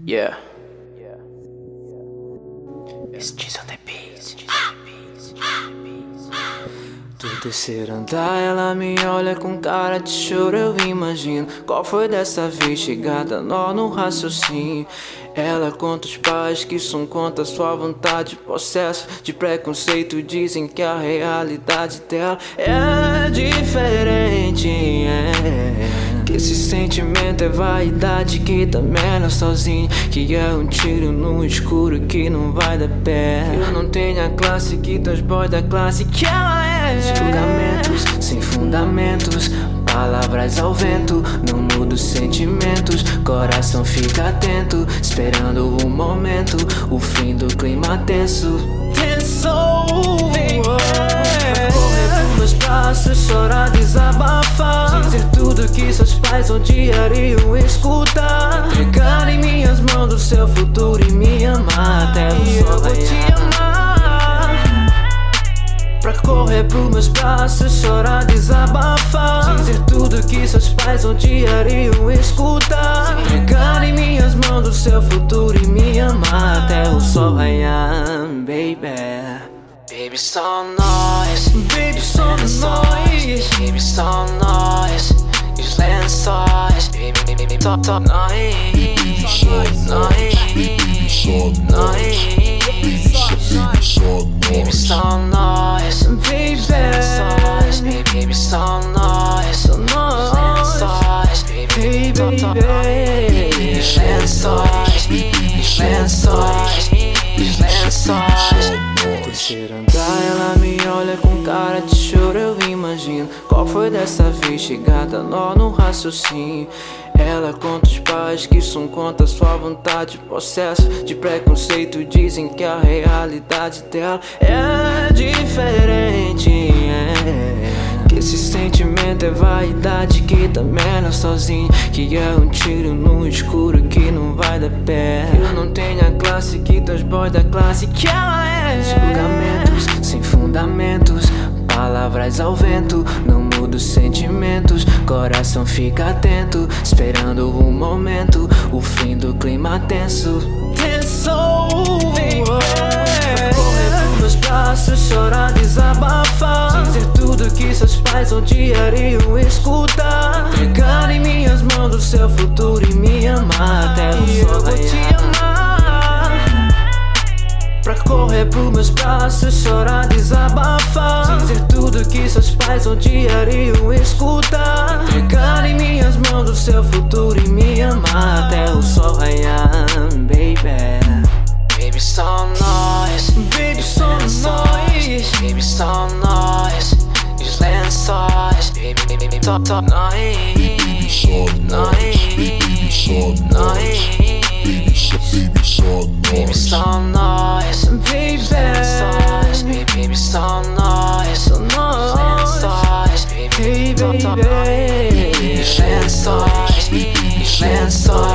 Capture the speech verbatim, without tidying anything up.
Yeah. It's G's on the beats. Do terceiro andar, ela me olha com cara de choro. Eu imagino qual foi dessa vez, chegada nó no raciocínio. Ela conta os pais que são contra sua vontade, possesso de preconceito. Dizem que a realidade dela é diferente, é. Que esse sentimento é vaidade, que também ela sozinha, que é um tiro no escuro que não vai dar pé. Eu não tenho a classe que dos boys da classe que ela é. Julgamentos sem fundamentos, palavras ao vento, não muda os sentimentos. Coração fica atento, esperando o momento, o fim do clima tenso. Tenso, correr por meus braços, chorar, desabafar, dizer tudo que seus pais odiariam escutar. Entregar em minhas mãos o seu futuro e me amar até o sol raiar. Pra correr pros meus braços, chorar, desabafar, dizer tudo que seus pais odiariam escutar. Entregar em minhas mãos o seu futuro e me amar até o sol raiar, baby. Baby, só nós, baby, só nós, baby, só nós, e os lençóis, baby, baby, baby, só, só nós, nós, nós, baby, só nós, baby, só baby, baby, só nós, só nós, baby, baby, baby, os lençóis, os lençóis, os lençóis. Terceiro andar, ela me olha com cara de choro. Eu imagino qual foi dessa vez, chegada nó no raciocínio. Ela conta os pais que são contra sua vontade, possesso de preconceito. Dizem que a realidade dela é diferente, é. Que esse sentimento é vaidade, que também ela sozinha, que é um tiro no escuro que não vai dar pé. Eu não tenho a classe que dos boys da classe que ela é. Julgamentos sem fundamentos, palavras ao vento, não muda os sentimentos. Coração fica atento, esperando o momento, o fim do clima tenso. Tenso, correr por meus braços, chorar, desabafar, dizer tudo que seus pais odiariam escutar. Entregar em minhas mãos o seu futuro e me amar até o sol raiar. Pra correr pros meus braços, chorar, desabafar, dizer tudo que seus pais odiariam escutar. Entregar em minhas mãos o seu futuro e me amar até o sol raiar, baby. Baby, só nós, baby, só nós, baby, só nós, e os lençóis, baby, baby, baby, só, só nós, nós, nós, baby, só nós, baby, baby, baby, só nós, só nós, baby, baby, baby, lençóis, lençóis.